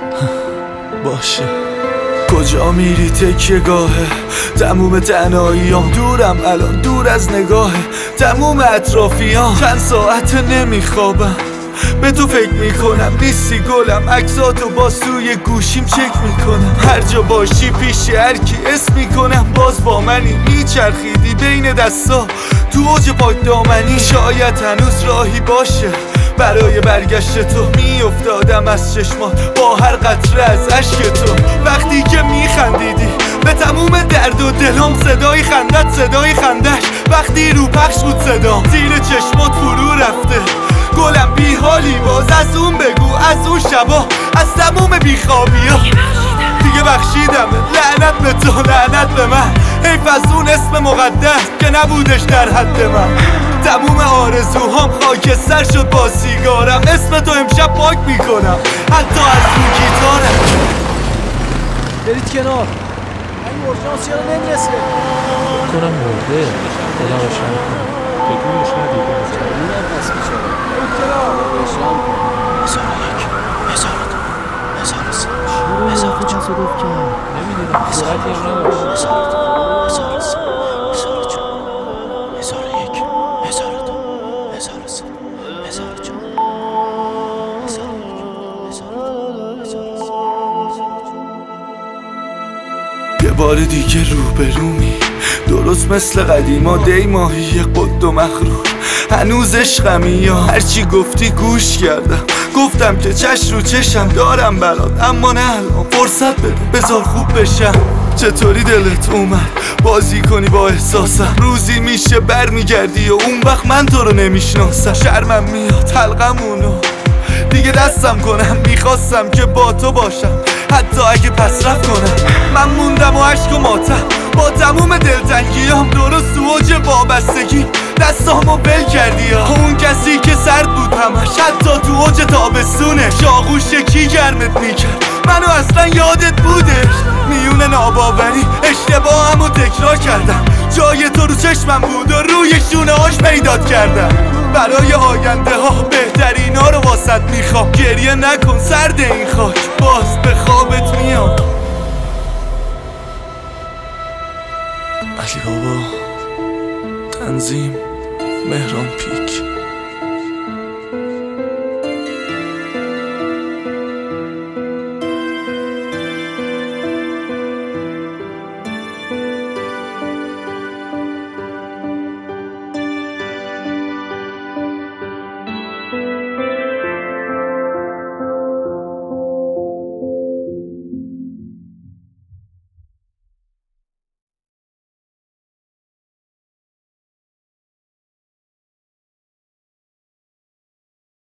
باشه. کجا میری تکیه گاهه؟ تموم تنهاییام دورم الان، دور از نگاهه تموم اطرافیام. چند ساعت نمیخوابم، به تو فکر میکنم، نیستی گلم، عکساتو باز توی گوشیم چک میکنم. هر جا باشی پیش هر کی اسم میکنم، باز با منی، میچرخیدی بین دستا تو اوج پاک دامنی. شاید هنوز راهی باشه برای برگشت تو، میافتادم از چشمات با هر قطره از عشق تو. وقتی که میخندیدی به تموم درد و دلم، صدای خندت صدای خندش، وقتی رو پخش بود صدا زیر چشمات فرو رفته. گلم بی حالی باز از اون بگو، از اون شبا، از تموم بیخوابی ها دیگه بخشیدم. لعنت به تو، لعنت به من، حیف از اون اسم مقدس که نبودش در حد من. تموم آرزوهام خاکستر شد با سیگارم، اسم تو امشب پاک میکنم حتی از اون گیتارم. برید کنار، این اورژانس چرا نمیرسه؟ کنم مرده. خدا روشن کنم. تکونش ندیده از اینم پس بیچاره. برید کنار، روشن کن. 1001 1002 1003 1004 تصادف کرد. نمیدونم سرعتی هم نداشت. 1002 1003 1001 1002 1003 1004 یه بار دیگه روبرومی، درست مثل قدیما، دی ماهی قد و مغرور. هنوز عشقمی یا هرچی گفتی گوش کردم، گفتم که چش رو چشم دارم برات، اما نه الان فرصت بده بذار خوب بشم. چطوری دلت اومد بازی کنی با احساسم؟ روزی میشه برمیگردی و اون وقت من تو رو نمیشناسم. شرمم میاد حلقمونو دیگه دستم کنم، میخواستم که با تو باشم حتی اگه پس رفت کنم. من موندم و عشق و ماتم با تموم دلتنگیام، درست تو اوج وابستگی دستامو بل کردی ها. اون کسی که سرد بود همش، حتی تو اوج تابستونش آغوش کی گرمت میکرد، منو اصلا یادت بودش. میون ناباوری اشتباهمو تکرار کردم، جای تو رو چشمم بود و روی شونه هاش پیدات کردم. برای آینده ها بهترینا رو واسط میخوام، گریه نکن سرد این خاک، باز به خوابت میام. علی بابا، تنظیم مهران پیک.